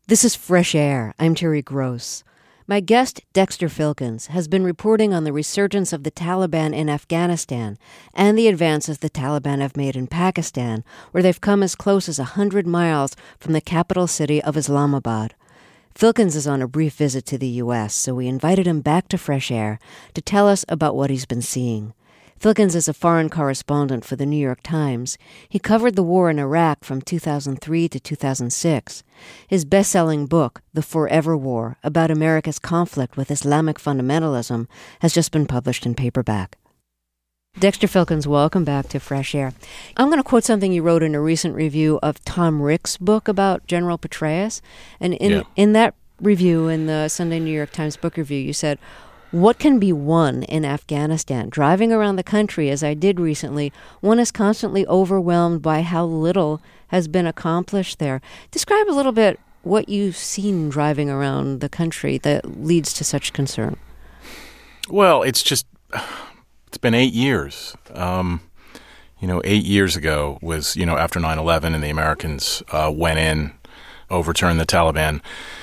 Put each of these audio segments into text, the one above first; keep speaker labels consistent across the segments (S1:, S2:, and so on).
S1: This is Fresh Air. I'm Terry Gross. My guest, Dexter Filkins, has been reporting on the resurgence of the Taliban in Afghanistan and the advances the Taliban have made in Pakistan, where they've come as close as 100 miles from the capital city of Islamabad. Filkins is on a brief visit to the U.S., so we invited him back to Fresh Air to tell us about what he's been seeing. Filkins is a foreign correspondent for the New York Times. He covered the war in Iraq from 2003 to 2006. His best-selling book, The Forever War, about America's conflict with Islamic fundamentalism, has just been published in paperback. Dexter Filkins, welcome back to Fresh Air. I'm going to quote something you wrote in a recent review of Tom Rick's book about General Petraeus. And in that review, in the Sunday New York Times Book Review, you said, "What can be won in Afghanistan? Driving around the country, as I did recently, one is constantly overwhelmed by how little has been accomplished there." Describe a little bit what you've seen driving around the country that leads to such concern.
S2: Well, it's been 8 years. 8 years ago was, after 9/11 and the Americans went in, overturned the Taliban.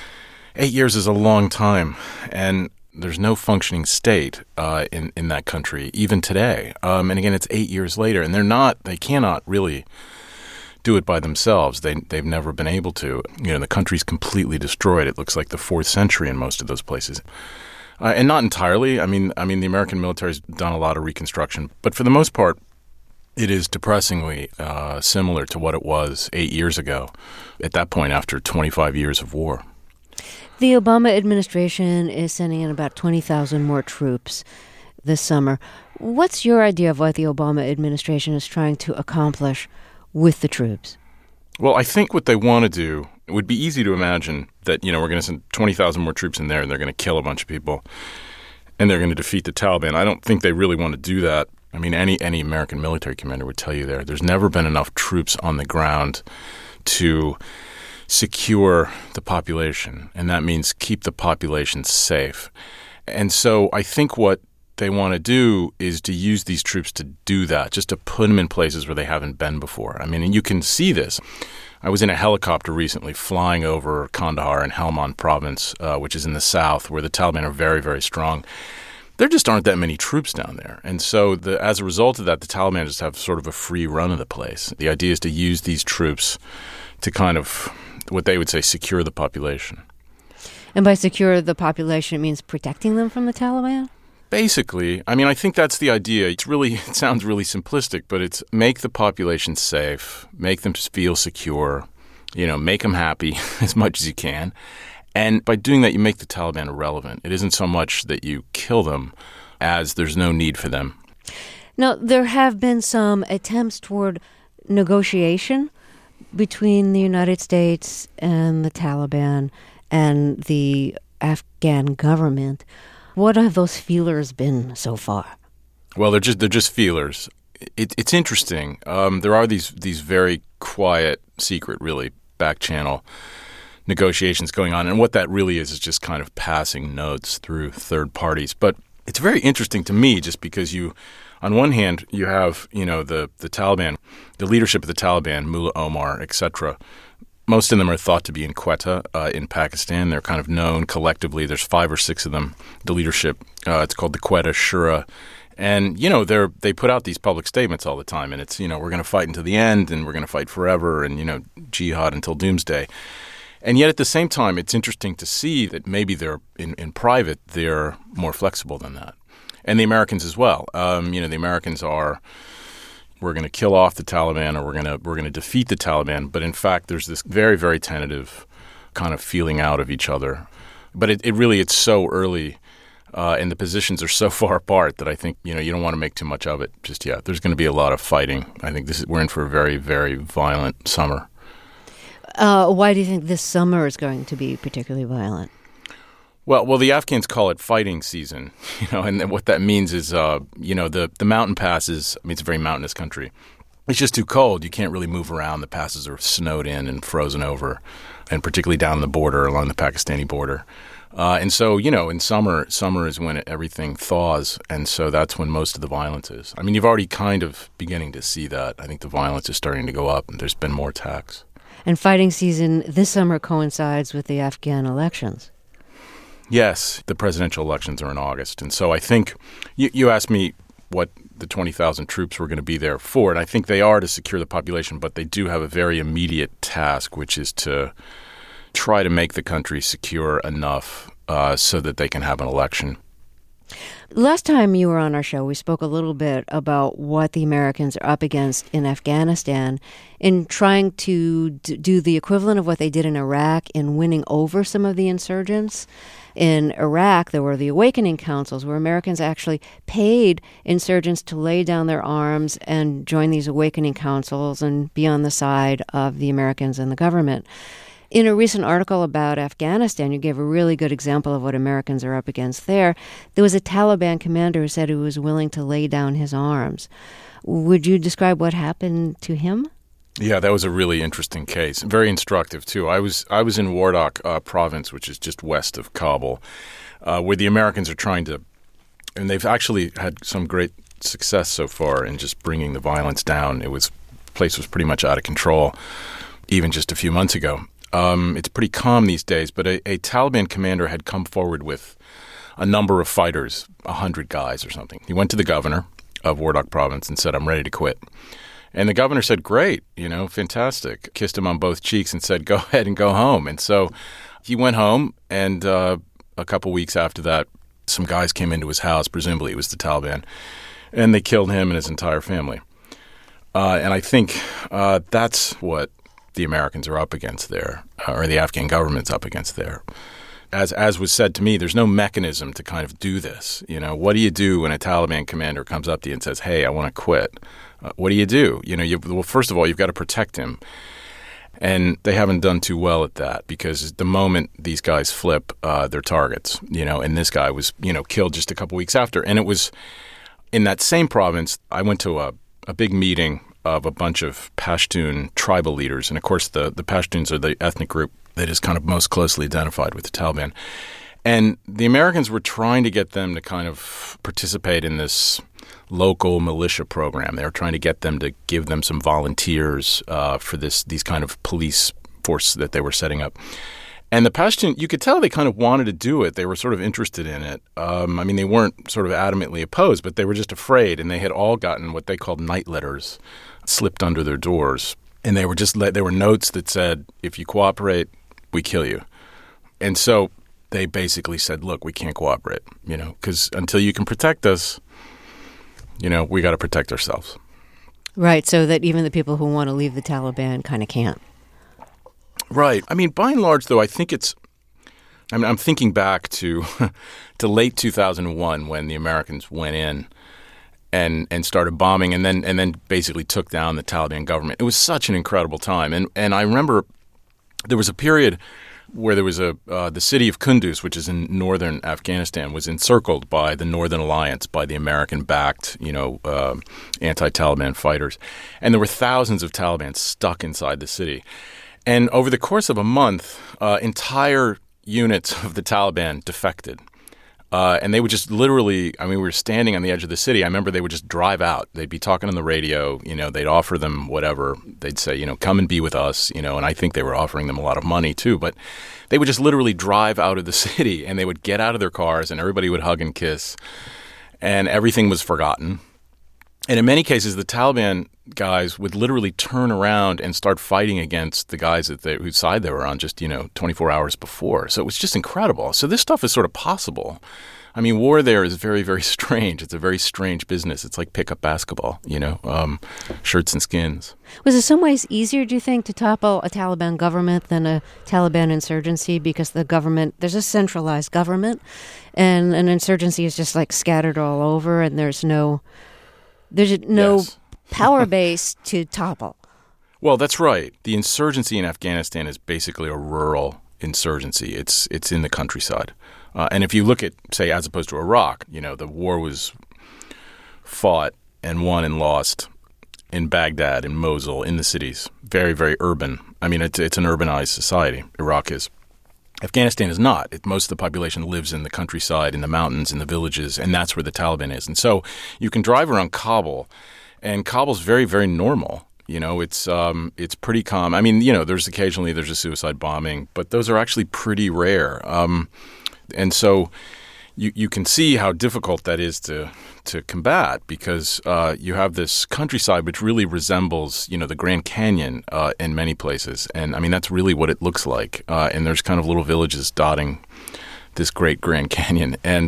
S2: 8 years is a long time, and there's no functioning state in that country, even today. And again, it's 8 years later, and they cannot really do it by themselves. They've never been able to. The country's completely destroyed. It looks like the 4th century in most of those places. And not entirely. I mean, the American military's done a lot of reconstruction, but for the most part, it is depressingly similar to what it was 8 years ago, at that point after 25 years of war.
S1: The Obama administration is sending in about 20,000 more troops this summer. What's your idea of what the Obama administration is trying to accomplish with the troops?
S2: Well, I think what they want to do, it would be easy to imagine that, we're going to send 20,000 more troops in there and they're going to kill a bunch of people and they're going to defeat the Taliban. I don't think they really want to do that. I mean, any American military commander would tell you there's never been enough troops on the ground to secure the population, and that means keep the population safe. And so I think what they want to do is to use these troops to do that, just to put them in places where they haven't been before. I mean, and you can see this. I was in a helicopter recently flying over Kandahar in Helmand province, which is in the south, where the Taliban are very, very strong. There just aren't that many troops down there. And so as a result of that, the Taliban just have sort of a free run of the place. The idea is to use these troops to kind of, what they would say, secure the population.
S1: And by secure the population, it means protecting them from the Taliban?
S2: Basically, I think that's the idea. It sounds really simplistic, but it's make the population safe, make them feel secure, make them happy as much as you can. And by doing that, you make the Taliban irrelevant. It isn't so much that you kill them as there's no need for them.
S1: Now, there have been some attempts toward negotiation between the United States and the Taliban and the Afghan government. What have those feelers been so far?
S2: Well, they're just feelers. It's interesting. There are these very quiet, secret, really back-channel negotiations going on, and what that really is just kind of passing notes through third parties. But it's very interesting to me just because on one hand, you have, the Taliban, the leadership of the Taliban, Mullah Omar, etc. Most of them are thought to be in Quetta in Pakistan. They're kind of known collectively. There's 5 or 6 of them, the leadership. It's called the Quetta Shura. And, they put out these public statements all the time. And it's, we're going to fight until the end and we're going to fight forever and, jihad until doomsday. And yet at the same time, it's interesting to see that maybe they're in private, they're more flexible than that. And the Americans as well. The Americans are, we're going to kill off the Taliban or we're going to defeat the Taliban. But in fact, there's this very, very tentative kind of feeling out of each other. But it's so early and the positions are so far apart that I think, you don't want to make too much of it just yet. There's going to be a lot of fighting. I think we're in for a very, very violent summer.
S1: Why do you think this summer is going to be particularly violent?
S2: Well, the Afghans call it fighting season, and what that means is, the mountain passes. It's a very mountainous country. It's just too cold. You can't really move around. The passes are snowed in and frozen over, and particularly down the border, along the Pakistani border. And so, in summer is when everything thaws, and so that's when most of the violence is. You've already kind of beginning to see that. I think the violence is starting to go up, and there's been more attacks.
S1: And fighting season this summer coincides with the Afghan elections.
S2: Yes, the presidential elections are in August. And so I think you asked me what the 20,000 troops were going to be there for, and I think they are to secure the population, but they do have a very immediate task, which is to try to make the country secure enough so that they can have an election.
S1: Last time you were on our show, we spoke a little bit about what the Americans are up against in Afghanistan in trying to do the equivalent of what they did in Iraq in winning over some of the insurgents. In Iraq, there were the awakening councils where Americans actually paid insurgents to lay down their arms and join these awakening councils and be on the side of the Americans and the government. In a recent article about Afghanistan, you gave a really good example of what Americans are up against there. There was a Taliban commander who said he was willing to lay down his arms. Would you describe what happened to him?
S2: Yeah, that was a really interesting case. Very instructive, too. I was in Wardak province, which is just west of Kabul, where the Americans are trying to, and they've actually had some great success so far in just bringing the violence down. The place was pretty much out of control even just a few months ago. It's pretty calm these days, but a Taliban commander had come forward with a number of fighters, 100 guys or something. He went to the governor of Wardak province and said, "I'm ready to quit." And the governor said, "Great, fantastic." Kissed him on both cheeks and said, "Go ahead and go home." And so he went home, and a couple weeks after that, some guys came into his house, presumably it was the Taliban, and they killed him and his entire family. And I think that's what the Americans are up against there, or the Afghan government's up against there. As was said to me, there's no mechanism to kind of do this. What do you do when a Taliban commander comes up to you and says, "Hey, I want to quit"? What do you do? Well, first of all, you've got to protect him. And they haven't done too well at that because the moment these guys flip, they're targets, and this guy was, killed just a couple weeks after. And it was in that same province, I went to a big meeting of a bunch of Pashtun tribal leaders. And, of course, the Pashtuns are the ethnic group that is kind of most closely identified with the Taliban. And the Americans were trying to get them to kind of participate in this local militia program. They were trying to get them to give them some volunteers for these kind of police force that they were setting up. And the Pashtun, you could tell they kind of wanted to do it. They were sort of interested in it. They weren't sort of adamantly opposed, but they were just afraid. And they had all gotten what they called night letters slipped under their doors. And they were notes that said, "If you cooperate, we kill you." And so they basically said, "Look, we can't cooperate, because until you can protect us, we got to protect ourselves."
S1: Right, so that even the people who want to leave the Taliban kind of can't.
S2: Right. By and large, though, I think I'm thinking back to to late 2001 when the Americans went in and started bombing and then basically took down the Taliban government. It was such an incredible time. And I remember there was a period where there was the city of Kunduz, which is in northern Afghanistan, was encircled by the Northern Alliance, by the American-backed, anti-Taliban fighters. And there were thousands of Taliban stuck inside the city. And over the course of a month, entire units of the Taliban defected. And they would just literally, we were standing on the edge of the city. I remember they would just drive out. They'd be talking on the radio, they'd offer them whatever. They'd say, come and be with us, and I think they were offering them a lot of money too. But they would just literally drive out of the city and they would get out of their cars and everybody would hug and kiss and everything was forgotten. And in many cases, the Taliban guys would literally turn around and start fighting against the guys whose side they were on just, 24 hours before. So it was just incredible. So this stuff is sort of possible. War there is very, very strange. It's a very strange business. It's like pickup basketball, shirts and skins.
S1: Was it some ways easier, do you think, to topple a Taliban government than a Taliban insurgency? Because the government, there's a centralized government, and an insurgency is just like scattered all over, and there's no
S2: Yes.
S1: power base to topple.
S2: Well, that's right. The insurgency in Afghanistan is basically a rural insurgency. It's in the countryside. And if you look at, say, as opposed to Iraq, the war was fought and won and lost in Baghdad, in Mosul, in the cities. Very, very urban. It's an urbanized society. Iraq is. Afghanistan is not. Most of the population lives in the countryside, in the mountains, in the villages, and that's where the Taliban is. And so you can drive around Kabul, and Kabul's very, very normal. It's pretty common. I mean, there's a suicide bombing, but those are actually pretty rare. And so you can see how difficult that is to combat, because you have this countryside which really resembles, the Grand Canyon in many places. And I mean, that's really what it looks like. And there's kind of little villages dotting this great Grand Canyon. And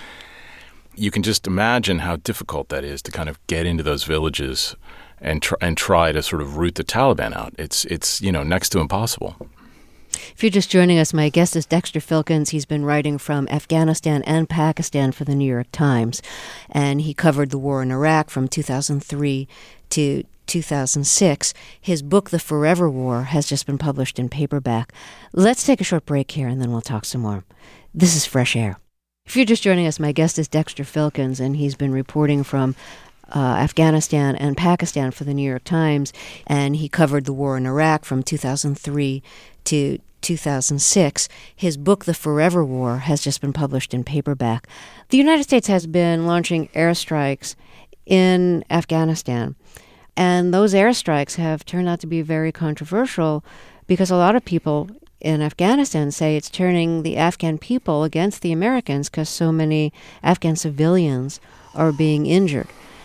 S2: you can just imagine how difficult that is to kind of get into those villages and try to sort of root the Taliban out. It's next to impossible.
S1: If you're just joining us, my guest is Dexter Filkins. He's been writing from Afghanistan and Pakistan for the New York Times, and he covered the war in Iraq from 2003 to 2006. His book, The Forever War, has just been published in paperback. Let's take a short break here, and then we'll talk some more. This is Fresh Air. If you're just joining us, my guest is Dexter Filkins, and he's been reporting from Afghanistan and Pakistan for the New York Times, and he covered the war in Iraq from 2003 to 2006. His book, The Forever War, has just been published in paperback. The United States has been launching airstrikes in Afghanistan, and those airstrikes have turned out to be very controversial because a lot of people in Afghanistan say it's turning the Afghan people against the Americans because so many Afghan civilians are being injured.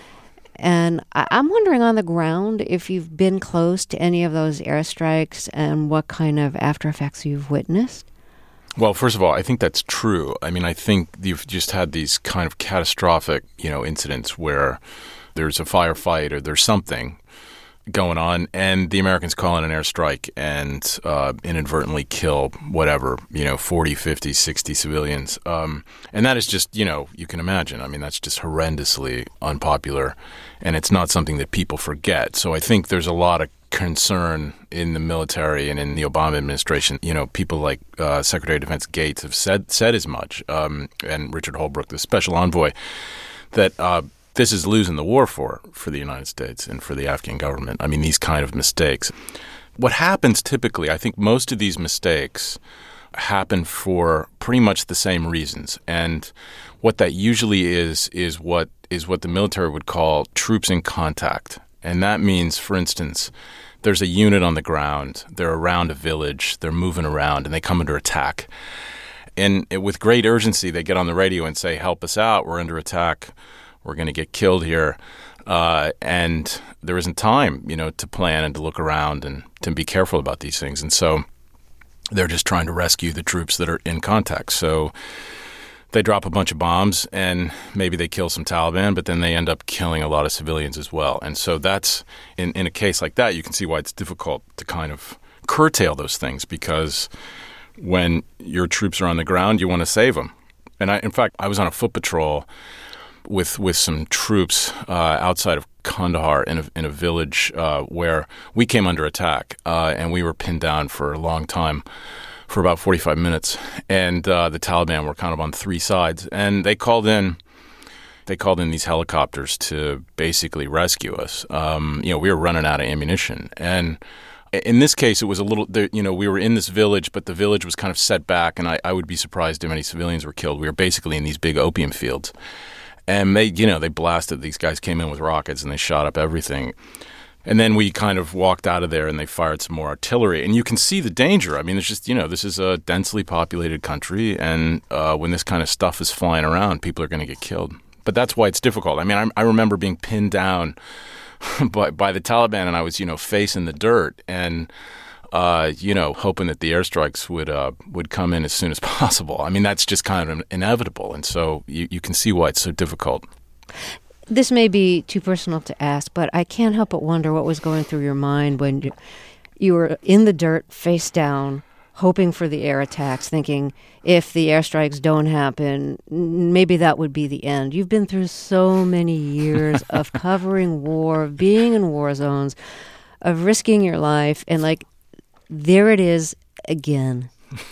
S1: And I'm wondering on the ground if you've been close to any of those airstrikes and what kind of after effects you've witnessed.
S2: Well, first of all, I think that's true. I mean, I think you've just had these kind of catastrophic, incidents where there's a firefight or there's something going on, and the Americans call in an airstrike and inadvertently kill 40, 50, 60 civilians. And that is just, you can imagine. I mean, that's just horrendously unpopular, and it's not something that people forget. So I think there's a lot of concern in the military and in the Obama administration. People like Secretary of Defense Gates have said as much, and Richard Holbrooke, the special envoy, that this is losing the war for the United States and for the Afghan government. I mean, these kind of mistakes. What happens typically, I think most of these mistakes happen for pretty much the same reasons. And what that usually is what the military would call troops in contact. And that means, for instance, there's a unit on the ground, they're around a village, they're moving around, and they come under attack. And with great urgency, they get on the radio and say, "Help us out, we're under attack. We're going to get killed here." And there isn't time, to plan and to look around and to be careful about these things. And so they're just trying to rescue the troops that are in contact. So they drop a bunch of bombs and maybe they kill some Taliban, but then they end up killing a lot of civilians as well. And so that's, in a case like that, you can see why it's difficult to kind of curtail those things, because when your troops are on the ground, you want to save them. And in fact, I was on a foot patrol with some troops outside of Kandahar in a village where we came under attack, and we were pinned down for a long time, for about 45 minutes. And the Taliban were kind of on three sides, and they called in these helicopters to basically rescue us. We were running out of ammunition, and in this case, it was a little, we were in this village, but the village was kind of set back, and I would be surprised how many civilians were killed. We were basically in these big opium fields. And they blasted, these guys came in with rockets and they shot up everything. And then we kind of walked out of there and they fired some more artillery. And you can see the danger. I mean, it's just, this is a densely populated country. And when this kind of stuff is flying around, people are going to get killed. But that's why it's difficult. I mean, I remember being pinned down by the Taliban, and I was, facing the dirt and, hoping that the airstrikes would come in as soon as possible. I mean, that's just kind of inevitable. And so you can see why it's so difficult.
S1: This may be too personal to ask, but I can't help but wonder what was going through your mind when you were in the dirt, face down, hoping for the air attacks, thinking if the airstrikes don't happen, maybe that would be the end. You've been through so many years of covering war, of being in war zones, of risking your life, and there it is again.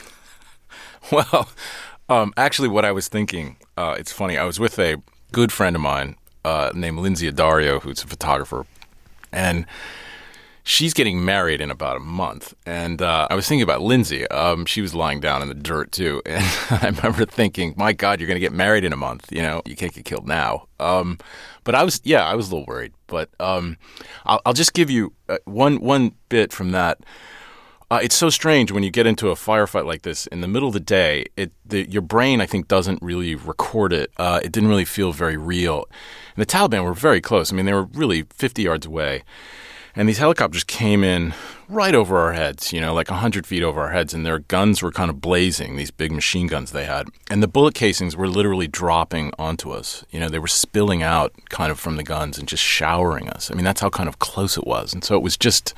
S2: Well, actually what I was thinking, it's funny, I was with a good friend of mine named Lindsay Adario, who's a photographer. And she's getting married in about a month. And I was thinking about Lindsay. She was lying down in the dirt, too. And I remember thinking, my God, you're going to get married in a month. You know, you can't get killed now. But I was a little worried. But I'll just give you one bit from that. It's so strange when you get into a firefight like this in the middle of the day. Your brain, I think, doesn't really record it. It didn't really feel very real. And the Taliban were very close. I mean, they were really 50 yards away. And these helicopters came in right over our heads, you know, like 100 feet over our heads. And their guns were kind of blazing, these big machine guns they had. And the bullet casings were literally dropping onto us. You know, they were spilling out kind of from the guns and just showering us. I mean, that's how kind of close it was. And so it was just...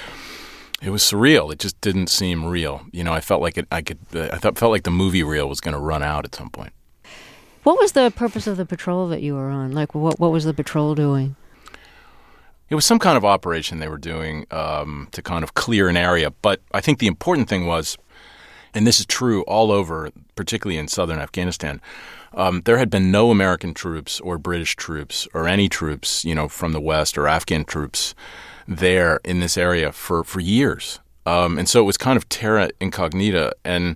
S2: It was surreal. It just didn't seem real. You know, I felt like felt like the movie reel was going to run out at some point.
S1: What was the purpose of the patrol that you were on? Like, what was the patrol doing?
S2: It was some kind of operation they were doing to kind of clear an area. But I think the important thing was, and this is true all over, particularly in southern Afghanistan, there had been no American troops or British troops or any troops, you know, from the West or Afghan troops there in this area for years. And so it was kind of terra incognita. And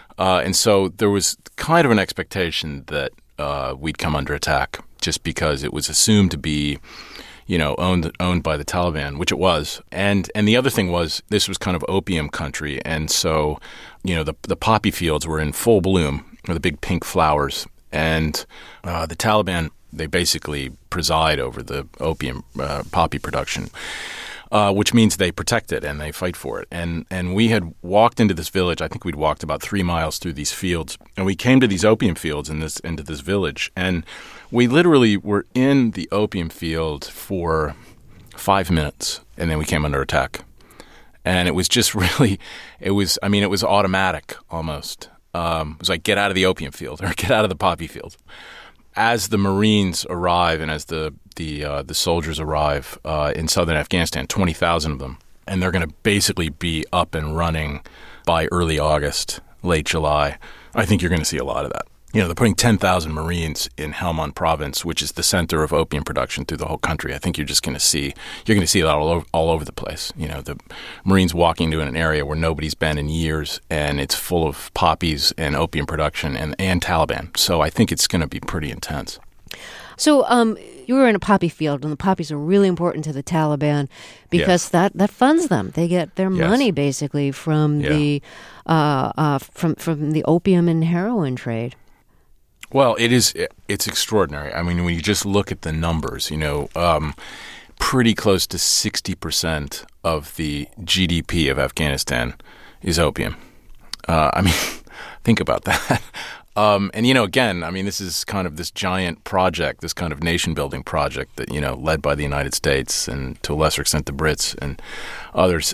S2: so there was kind of an expectation that we'd come under attack just because it was assumed to be, you know, owned by the Taliban, which it was. And the other thing was this was kind of opium country. And so, you know, the poppy fields were in full bloom, or the big pink flowers. And the Taliban, they basically preside over the opium poppy production, which means they protect it and they fight for it. And we had walked into this village. I think we'd walked about 3 miles through these fields, and we came to these opium fields into this village. And we literally were in the opium field for 5 minutes, and then we came under attack. And it was just really, it was automatic almost. It was like, get out of the opium field or get out of the poppy field. As the Marines arrive and as the soldiers arrive in southern Afghanistan, 20,000 of them, and they're going to basically be up and running by early August, late July, I think you're going to see a lot of that. You know, they're putting 10,000 Marines in Helmand province, which is the center of opium production through the whole country. I think you're going to see that all over the place. You know, the Marines walking into an area where nobody's been in years, and it's full of poppies and opium production and Taliban. So I think it's going to be pretty intense.
S1: So you were in a poppy field, and the poppies are really important to the Taliban because that funds them. They get their money basically from the from the opium and heroin trade.
S2: Well, it's extraordinary. I mean, when you just look at the numbers, you know, pretty close to 60% of the GDP of Afghanistan is opium. I mean, think about that. And, you know, again, I mean, this is kind of this giant project, this kind of nation-building project that, you know, led by the United States and to a lesser extent the Brits and others.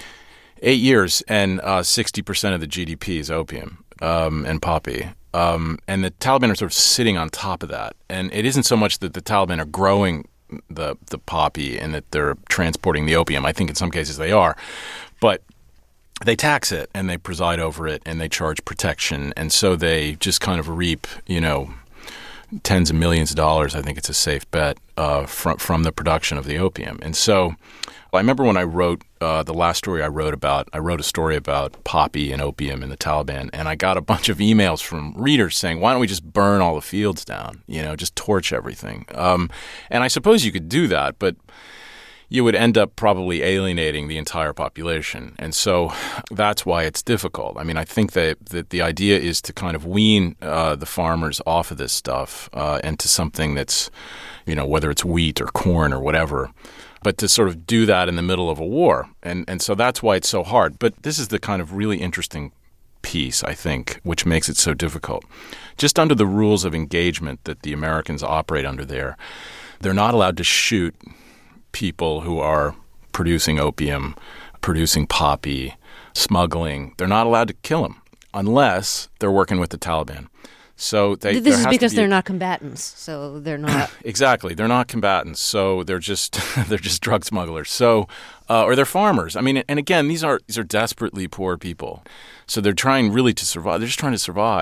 S2: 8 years and 60% of the GDP is opium and poppy. And the Taliban are sort of sitting on top of that. And it isn't so much that the Taliban are growing the poppy and that they're transporting the opium. I think in some cases they are. But they tax it and they preside over it and they charge protection. And so they just kind of reap, you know, tens of millions of dollars. I think it's a safe bet from the production of the opium. And so I remember when I wrote the last story I wrote a story about poppy and opium and the Taliban, and I got a bunch of emails from readers saying, why don't we just burn all the fields down, you know, just torch everything. And I suppose you could do that, but you would end up probably alienating the entire population. And so that's why it's difficult. I mean, I think that the idea is to kind of wean the farmers off of this stuff and to something that's, you know, whether it's wheat or corn or whatever, but to sort of do that in the middle of a war. And so that's why it's so hard. But this is the kind of really interesting piece, I think, which makes it so difficult. Just under the rules of engagement that the Americans operate under there, they're not allowed to shoot people who are producing opium, producing poppy, smuggling. They're not allowed to kill them unless they're working with the Taliban. So
S1: this is because they're not combatants. So they're not
S2: exactly. They're not combatants. So they're just drug smugglers. So or they're farmers. I mean, and again, these are desperately poor people. So they're trying really to survive. They're just trying to survive.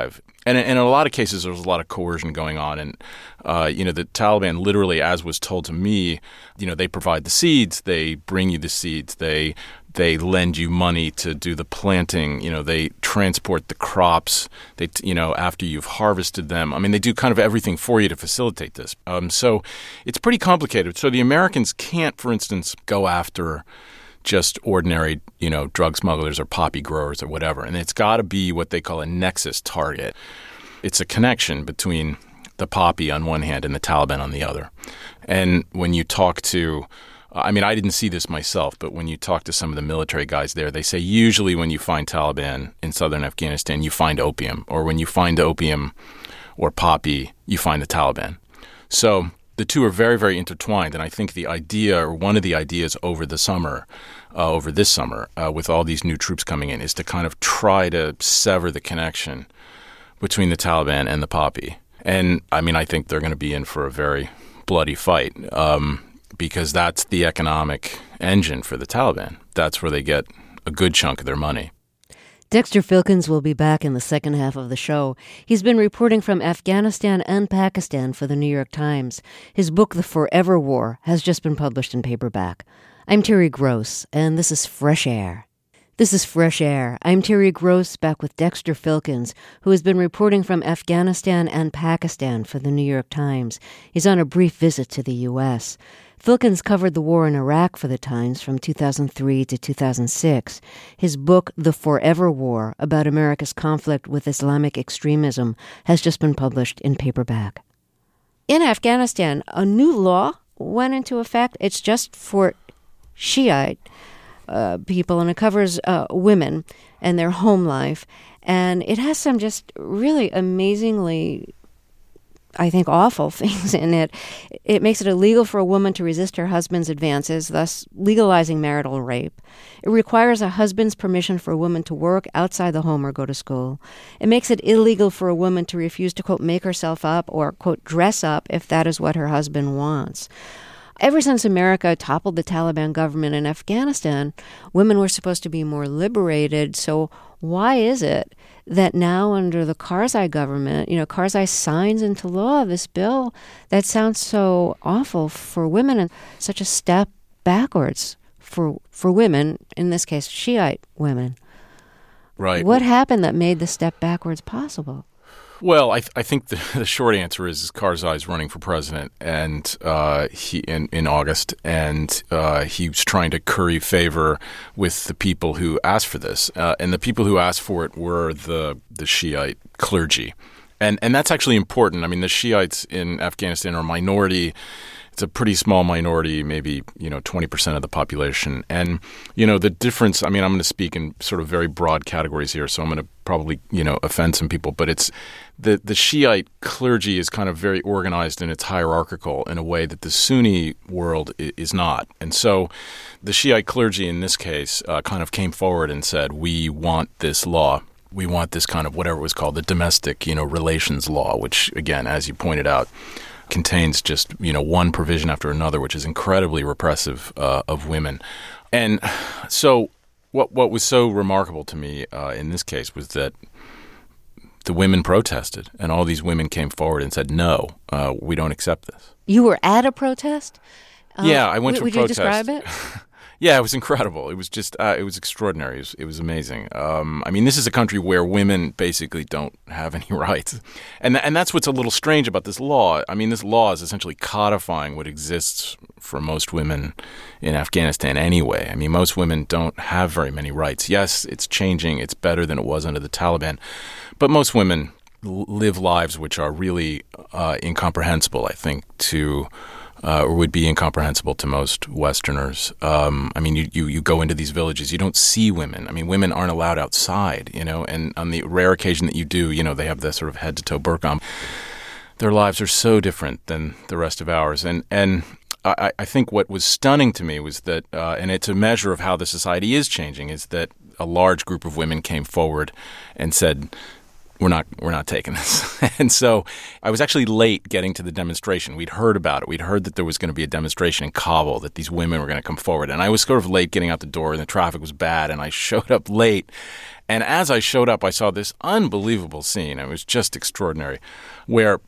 S2: And in a lot of cases, there was a lot of coercion going on. And, the Taliban literally, as was told to me, they provide the seeds, they bring you the seeds, they lend you money to do the planting, they transport the crops, after you've harvested them. I mean, they do kind of everything for you to facilitate this. So it's pretty complicated. So the Americans can't, for instance, go after just ordinary, drug smugglers or poppy growers or whatever. And it's got to be what they call a nexus target. It's a connection between the poppy on one hand and the Taliban on the other. And when you talk to, I didn't see this myself, but when you talk to some of the military guys there, they say usually when you find Taliban in southern Afghanistan, you find opium. Or when you find opium or poppy, you find the Taliban. So the two are very, very intertwined, and I think the idea, or one of the ideas over this summer, with all these new troops coming in, is to kind of try to sever the connection between the Taliban and the poppy. And, I think they're going to be in for a very bloody fight because that's the economic engine for the Taliban. That's where they get a good chunk of their money.
S1: Dexter Filkins will be back in the second half of the show. He's been reporting from Afghanistan and Pakistan for the New York Times. His book, The Forever War, has just been published in paperback. I'm Terry Gross, and this is Fresh Air. This is Fresh Air. I'm Terry Gross, back with Dexter Filkins, who has been reporting from Afghanistan and Pakistan for the New York Times. He's on a brief visit to the U.S. Filkins covered the war in Iraq for the Times from 2003 to 2006. His book, The Forever War, about America's conflict with Islamic extremism, has just been published in paperback. In Afghanistan, a new law went into effect. It's just for Shiite people, and it covers women and their home life. And it has some just really amazingly, I think, awful things in it. It makes it illegal for a woman to resist her husband's advances, thus legalizing marital rape. It requires a husband's permission for a woman to work outside the home or go to school. It makes it illegal for a woman to refuse to, quote, make herself up or, quote, dress up if that is what her husband wants. Ever since America toppled the Taliban government in Afghanistan, women were supposed to be more liberated. So why is it that now under the Karzai government, Karzai signs into law this bill that sounds so awful for women and such a step backwards for women, in this case, Shiite women?
S2: Right.
S1: What happened that made the step backwards possible?
S2: Well, I think the short answer is Karzai's running for president, and he in August, and he was trying to curry favor with the people who asked for this, and the people who asked for it were the Shiite clergy, and that's actually important. The Shiites in Afghanistan are a minority. It's a pretty small minority, maybe 20% of the population, and the difference. I'm going to speak in sort of very broad categories here, so I'm going to probably offend some people, but it's the Shiite clergy is kind of very organized and it's hierarchical in a way that the Sunni world is not, and so the Shiite clergy in this case kind of came forward and said, we want this law. We want this kind of whatever it was called, the domestic relations law, which again, as you pointed out, contains just one provision after another, which is incredibly repressive of women. And so what was so remarkable to me in this case was that the women protested, and all these women came forward and said, no, we don't accept this.
S1: You were at a protest?
S2: Yeah, I went to a protest.
S1: Would you describe it?
S2: Yeah, it was incredible. It was just, it was extraordinary. It was amazing. This is a country where women basically don't have any rights. And that's what's a little strange about this law. This law is essentially codifying what exists for most women in Afghanistan anyway. Most women don't have very many rights. Yes, it's changing. It's better than it was under the Taliban. But most women live lives which are really incomprehensible, I think, to or would be incomprehensible to most Westerners. You go into these villages, you don't see women. Women aren't allowed outside, and on the rare occasion that you do, they have this sort of head-to-toe burqa on. Their lives are so different than the rest of ours. And I think what was stunning to me was that, and it's a measure of how the society is changing, is that a large group of women came forward and said, we're not taking this. And so I was actually late getting to the demonstration. We'd heard about it. We'd heard that there was going to be a demonstration in Kabul, that these women were going to come forward. And I was sort of late getting out the door, and the traffic was bad, and I showed up late. And as I showed up, I saw this unbelievable scene. It was just extraordinary, where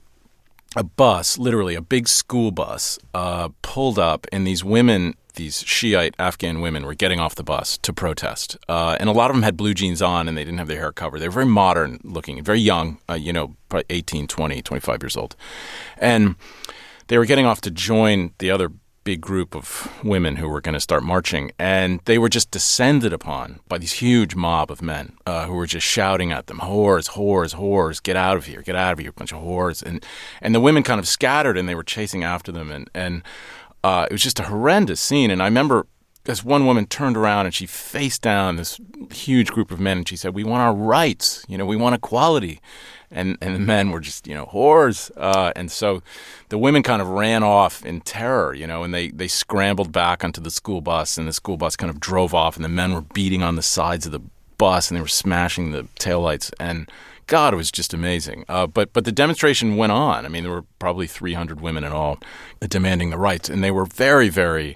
S2: a bus, literally a big school bus, pulled up, and these women, these Shiite Afghan women, were getting off the bus to protest. And a lot of them had blue jeans on, and they didn't have their hair covered. They were very modern looking, very young, probably 18, 20, 25 years old. And they were getting off to join the other big group of women who were going to start marching. And they were just descended upon by this huge mob of men who were just shouting at them, "Whores, whores, whores, get out of here, bunch of whores." And the women kind of scattered, and they were chasing after them. And it was just a horrendous scene. And I remember this one woman turned around and she faced down this huge group of men, and she said, "We want our rights, we want equality." And the men were just, whores. And so the women kind of ran off in terror, and they scrambled back onto the school bus, and the school bus kind of drove off, and the men were beating on the sides of the bus, and they were smashing the taillights. And God, it was just amazing. But the demonstration went on. I mean, there were probably 300 women in all demanding the rights, and they were very, very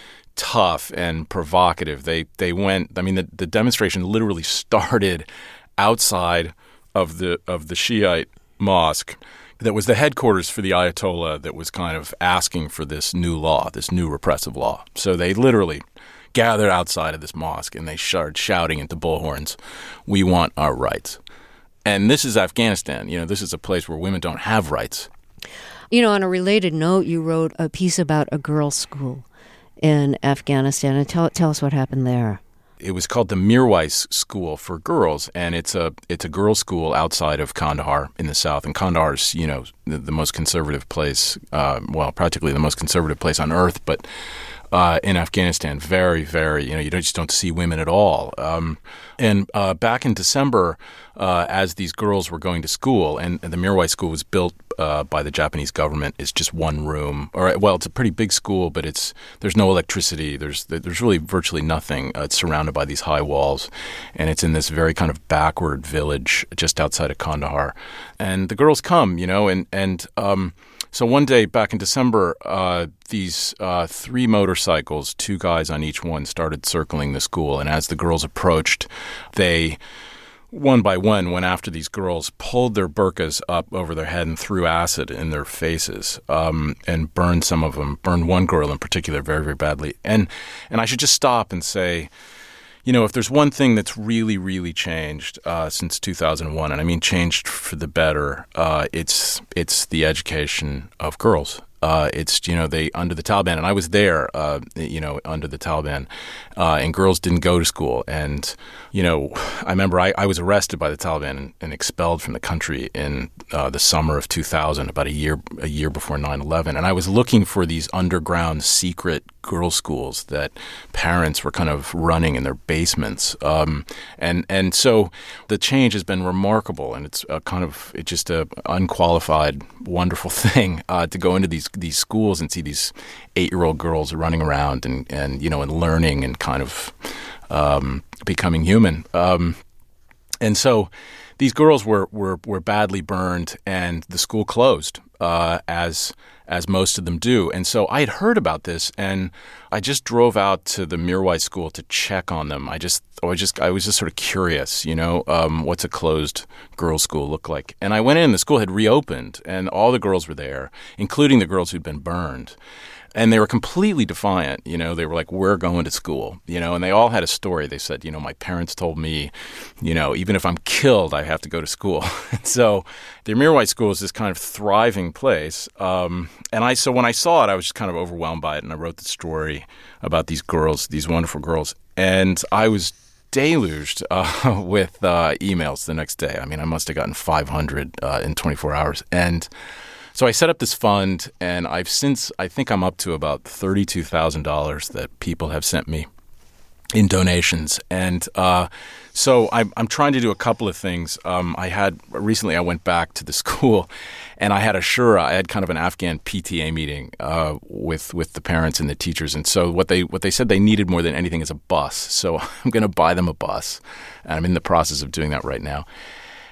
S2: tough and provocative. They went. I mean, the demonstration literally started outside of the Shiite mosque that was the headquarters for the Ayatollah that was kind of asking for this new law, this new repressive law. So they literally gathered outside of this mosque, and they started shouting into bullhorns, "We want our rights." And this is Afghanistan. This is a place where women don't have rights.
S1: On a related note, you wrote a piece about a girls' school in Afghanistan. And tell us what happened there.
S2: It was called the Mirwais School for Girls, and it's a girls' school outside of Kandahar in the south. And Kandahar is, the most conservative place, practically the most conservative place on earth, but in Afghanistan, very, very, you just don't see women at all. And back in December, as these girls were going to school, and the Mirwais School was built by the Japanese government, it's just one room. It's a pretty big school, but there's no electricity. There's really virtually nothing. It's surrounded by these high walls, and it's in this very kind of backward village just outside of Kandahar. And the girls come, so one day back in December, these 3 motorcycles, 2 guys on each one, started circling the school. And as the girls approached, they, one by one, went after these girls, pulled their burqas up over their head and threw acid in their faces, and burned some of them, burned one girl in particular very, very badly. And I should just stop and say, if there's one thing that's really, really changed since 2001, and I mean changed for the better, it's the education of girls. It's, they, under the Taliban, and I was there, under the Taliban, and girls didn't go to school. And, I remember I was arrested by the Taliban and expelled from the country in the summer of 2000, about a year before 9/11. And I was looking for these underground secret girls' schools that parents were kind of running in their basements. And so the change has been remarkable, and it's it's just a unqualified, wonderful thing to go into these schools and see these 8-year-old girls running around and learning and kind of becoming human. And so these girls were badly burned, and the school closed, as most of them do. And so I had heard about this, and I just drove out to the Mirwais School to check on them. I was just sort of curious, what's a closed girls' school look like? And I went in, the school had reopened, and all the girls were there, including the girls who'd been burned. And they were completely defiant, they were like, "We're going to school," and they all had a story. They said, "My parents told me, even if I'm killed, I have to go to school." And so the Mirwais School is this kind of thriving place. So when I saw it, I was just kind of overwhelmed by it. And I wrote the story about these girls, these wonderful girls. And I was deluged with emails the next day. I mean, I must have gotten 500 in 24 hours. And so I set up this fund, and I think I'm up to about $32,000 that people have sent me in donations. And so I'm trying to do a couple of things. Recently I went back to the school, and I had a shura. I had kind of an Afghan PTA meeting with the parents and the teachers. And so what they said they needed more than anything is a bus. So I'm going to buy them a bus, and I'm in the process of doing that right now.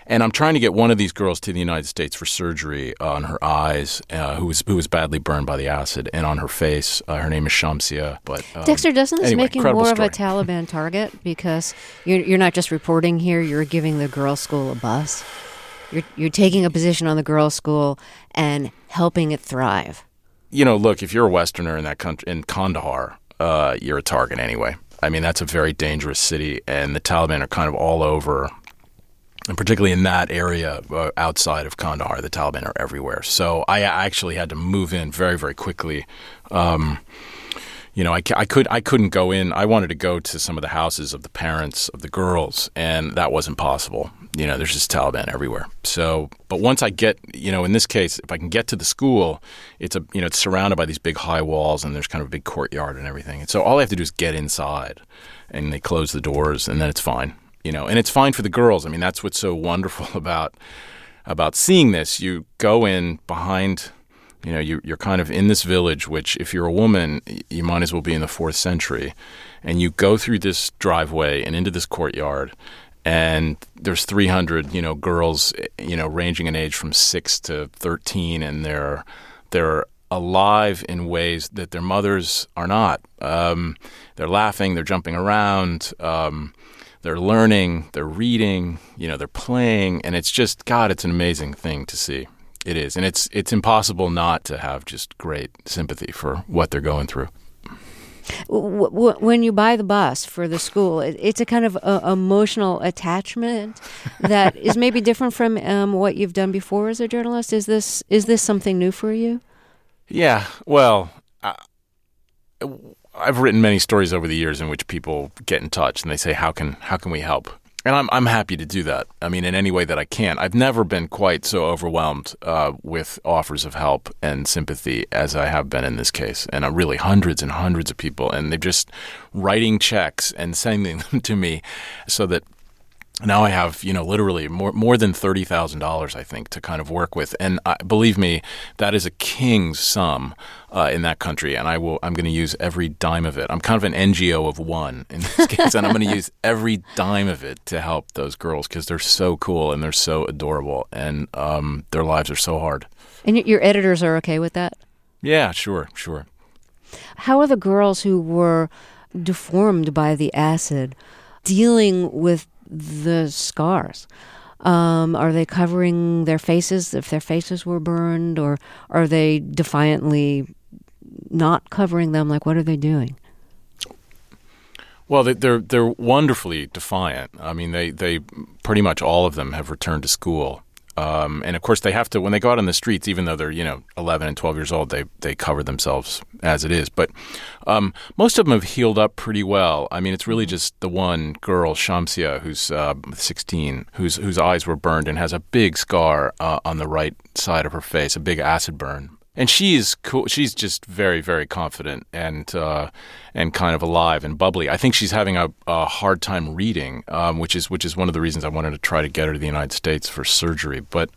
S2: And I'm trying to get one of these girls to the United States for surgery on her eyes, who was badly burned by the acid, and on her face. Her name is Shamsia. But
S1: Dexter, doesn't this make you more
S2: story.
S1: of a Taliban target? Because you're not just reporting here, you're giving the girls' school a bus. You're taking a position on the girls' school and helping it thrive.
S2: Look, if you're a Westerner in that country, in Kandahar, you're a target anyway. I mean, that's a very dangerous city, and the Taliban are kind of all over. And particularly in that area outside of Kandahar, the Taliban are everywhere. So I actually had to move in very, very quickly. I couldn't go in. I wanted to go to some of the houses of the parents of the girls, and that wasn't possible. There's just Taliban everywhere. So, but once I get, in this case, if I can get to the school, it's surrounded by these big high walls, and there's kind of a big courtyard and everything. And so all I have to do is get inside, and they close the doors, and then it's fine. And it's fine for the girls. I mean, that's what's so wonderful about seeing this. You go in behind, you're kind of in this village, which if you're a woman, you might as well be in the 4th century. And you go through this driveway and into this courtyard, and there's 300, girls, ranging in age from 6 to 13, and they're alive in ways that their mothers are not. They're laughing, they're jumping around, they're learning, they're reading, they're playing, and it's just, God, it's an amazing thing to see. It is, and it's impossible not to have just great sympathy for what they're going through.
S1: When you buy the bus for the school, it's a kind of emotional attachment that is maybe different from what you've done before as a journalist. Is this something new for you?
S2: Yeah, well, I've written many stories over the years in which people get in touch and they say, "How can we help?" And I'm happy to do that. I mean, in any way that I can. I've never been quite so overwhelmed with offers of help and sympathy as I have been in this case. And really hundreds and hundreds of people, and they're just writing checks and sending them to me, so that now I have, literally more than $30,000, I think, to kind of work with. And believe me, that is a king's sum in that country. And I'm going to use every dime of it. I'm kind of an NGO of one in this case, and I'm going to use every dime of it to help those girls because they're so cool and they're so adorable, and their lives are so hard.
S1: And your editors are okay with that?
S2: Yeah, sure.
S1: How are the girls who were deformed by the acid dealing with the scars? Are they covering their faces if their faces were burned, or are they defiantly not covering them? Like, what are they doing?
S2: Well, they're wonderfully defiant. I mean, they pretty much all of them have returned to school. And of course, they have to, when they go out on the streets, even though they're 11 and 12 years old, they cover themselves as it is. But most of them have healed up pretty well. I mean, it's really just the one girl, Shamsia, who's 16, whose eyes were burned and has a big scar on the right side of her face, a big acid burn. And she's cool. She's just very, very confident and kind of alive and bubbly. I think she's having a hard time reading, which is one of the reasons I wanted to try to get her to the United States for surgery. But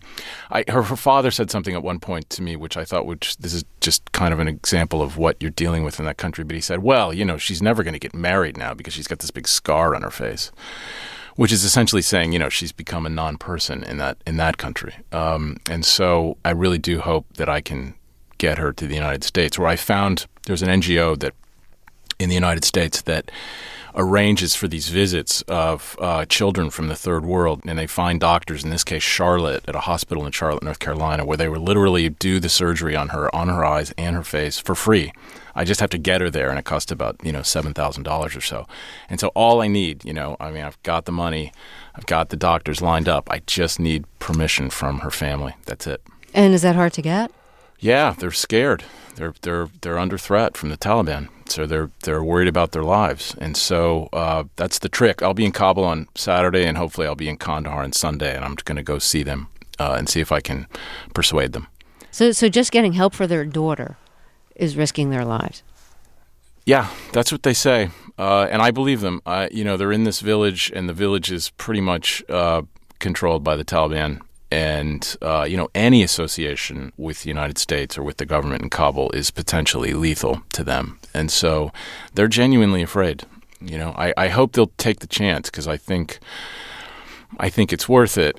S2: her father said something at one point to me, which I thought, this is just kind of an example of what you're dealing with in that country. But he said, well, she's never going to get married now because she's got this big scar on her face. Which is essentially saying, she's become a non-person in that country. And so I really do hope that I can get her to the United States, where I found there's an NGO that in the United States that arranges for these visits of children from the third world, and they find doctors, in this case Charlotte, at a hospital in Charlotte, North Carolina, where they would literally do the surgery on her eyes and her face for free. I just have to get her there, and it costs about $7,000 or so. And so all I need, I've got the money, I've got the doctors lined up. I just need permission from her family. That's it.
S1: And is that hard to get?
S2: Yeah, they're scared. They're under threat from the Taliban, so they're worried about their lives. And so that's the trick. I'll be in Kabul on Saturday, and hopefully I'll be in Kandahar on Sunday, and I'm going to go see them and see if I can persuade them.
S1: So just getting help for their daughter is risking their lives.
S2: Yeah, that's what they say, and I believe them. They're in this village, and the village is pretty much controlled by the Taliban. And, any association with the United States or with the government in Kabul is potentially lethal to them. And so they're genuinely afraid. I hope they'll take the chance, because I think I think it's worth it.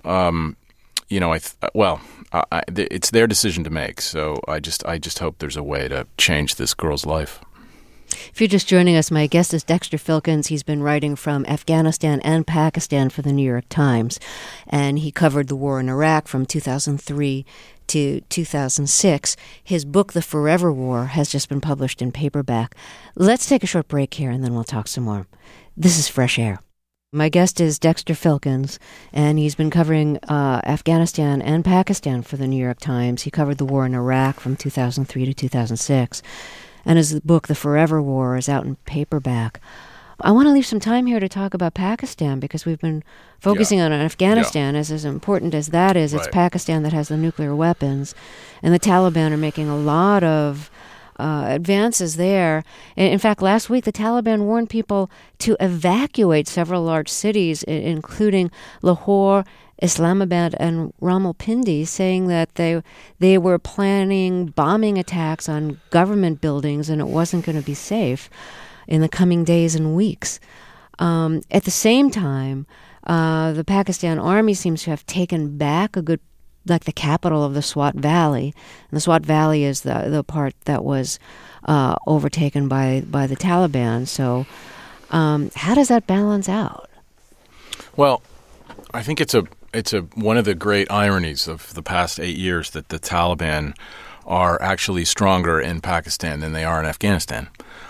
S2: It's their decision to make. So I just hope there's a way to change this girl's life.
S1: If you're just joining us, my guest is Dexter Filkins. He's been writing from Afghanistan and Pakistan for the New York Times, and he covered the war in Iraq from 2003 to 2006. His book, The Forever War, has just been published in paperback. Let's take a short break here, and then we'll talk some more. This is Fresh Air. My guest is Dexter Filkins, and he's been covering Afghanistan and Pakistan for the New York Times. He covered the war in Iraq from 2003 to 2006. And his book, The Forever War, is out in paperback. I want to leave some time here to talk about Pakistan, because we've been focusing on Afghanistan. As important as that is, it's Pakistan that has the nuclear weapons. And the Taliban are making a lot of advances there. In fact, last week, the Taliban warned people to evacuate several large cities, including Lahore, Islamabad, and Rawalpindi, saying that they were planning bombing attacks on government buildings and it wasn't going to be safe in the coming days and weeks. At the same time, the Pakistan army seems to have taken back the capital of the Swat Valley. And the Swat Valley is the part that was overtaken by the Taliban. So how does that balance out?
S2: Well, I think it's one of the great ironies of the past 8 years that the Taliban are actually stronger in Pakistan than they are in Afghanistan.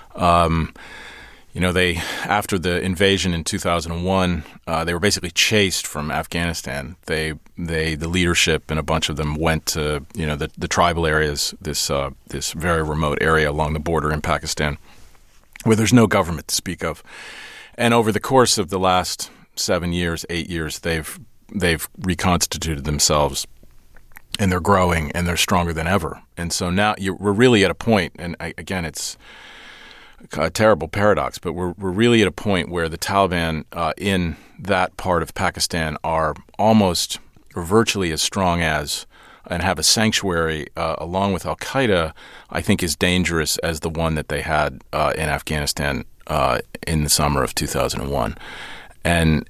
S2: They, after the invasion in 2001, they were basically chased from Afghanistan. The leadership and a bunch of them went to the tribal areas, this very remote area along the border in Pakistan, where there's no government to speak of. And over the course of the last 8 years, they've reconstituted themselves, and they're growing, and they're stronger than ever. And so now we're really at a point, and again, it's a terrible paradox, but we're really at a point where the Taliban in that part of Pakistan are almost or virtually as strong as and have a sanctuary along with Al-Qaeda, I think is dangerous as the one that they had in Afghanistan in the summer of 2001. And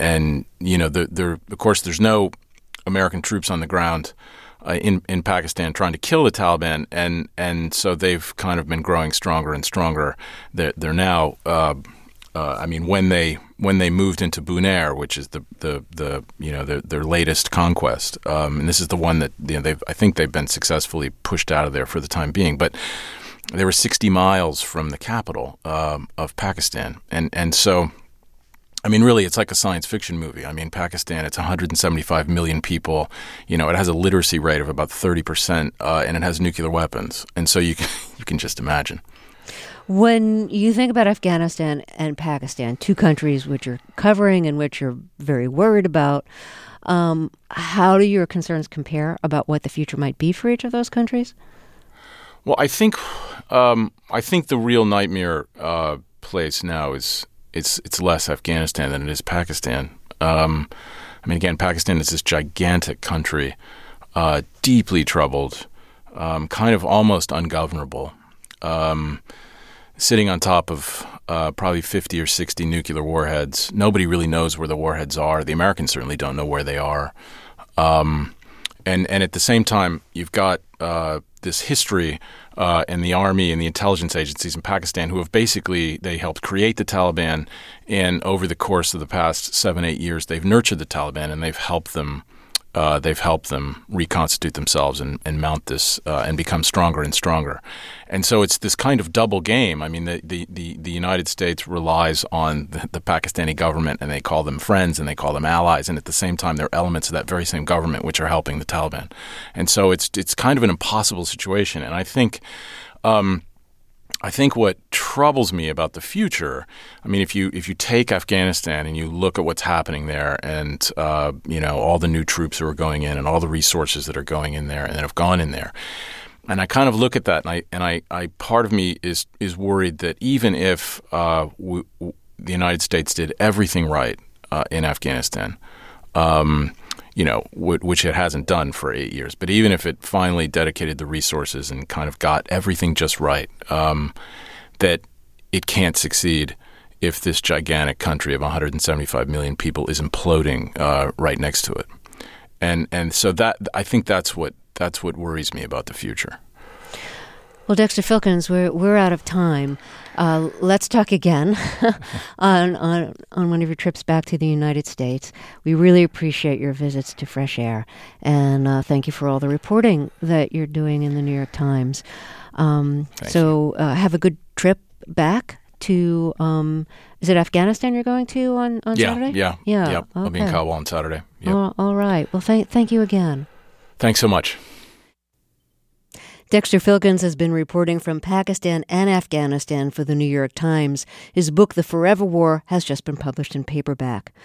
S2: of course, there's no American troops on the ground in Pakistan trying to kill the Taliban, and so they've kind of been growing stronger and stronger. They're now, when they moved into Bunair, which is their latest conquest, and this is the one that I think they've been successfully pushed out of there for the time being, but they were 60 miles from the capital of Pakistan, and so. Really, it's like a science fiction movie. Pakistan, it's 175 million people. It has a literacy rate of about 30%, and it has nuclear weapons. And so you can just imagine.
S1: When you think about Afghanistan and Pakistan, two countries which you're covering and which you're very worried about, how do your concerns compare about what the future might be for each of those countries?
S2: Well, I think the real nightmare place now is. It's less Afghanistan than it is Pakistan. Again, Pakistan is this gigantic country, deeply troubled, kind of almost ungovernable, sitting on top of probably 50 or 60 nuclear warheads. Nobody really knows where the warheads are. The Americans certainly don't know where they are. And at the same time, you've got this history and the army and the intelligence agencies in Pakistan who have they helped create the Taliban, and over the course of the past 7-8 years, they've nurtured the Taliban and they've helped them reconstitute themselves and mount this and become stronger and stronger. And so it's this kind of double game. The United States relies on the Pakistani government, and they call them friends and they call them allies, and at the same time they're elements of that very same government which are helping the Taliban. And so it's kind of an impossible situation. And I think what troubles me about the future, if you take Afghanistan and you look at what's happening there, and all the new troops who are going in and all the resources that are going in there and that have gone in there, and I kind of look at that, and I part of me is worried that even if the United States did everything right in Afghanistan, which it hasn't done for 8 years. But even if it finally dedicated the resources and kind of got everything just right, that it can't succeed if this gigantic country of 175 million people is imploding right next to it. And so that I think that's what worries me about the future.
S1: Well, Dexter Filkins, we're out of time. Let's talk again on one of your trips back to the United States. We really appreciate your visits to Fresh Air, and thank you for all the reporting that you're doing in the New York Times. Have a good trip back to, is it Afghanistan you're going to on Saturday?
S2: Yeah.
S1: Okay.
S2: I'll be in Kabul on Saturday. Yep.
S1: All right. Well, thank you again.
S2: Thanks so much.
S1: Dexter Filkins has been reporting from Pakistan and Afghanistan for the New York Times. His book, The Forever War, has just been published in paperback.